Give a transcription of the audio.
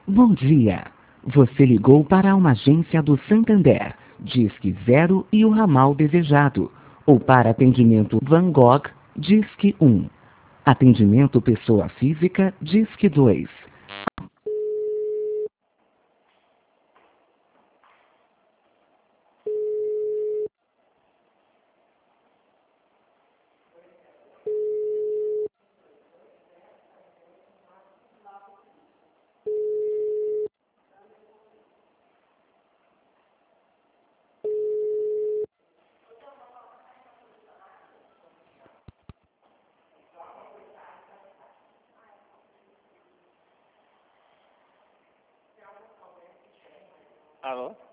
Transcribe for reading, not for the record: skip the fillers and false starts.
Bom dia. Você ligou para uma agência do Santander. Disque 0 e o ramal desejado. Ou para atendimento Van Gogh, Disque 1. Atendimento pessoa física, Disque 2. Alô?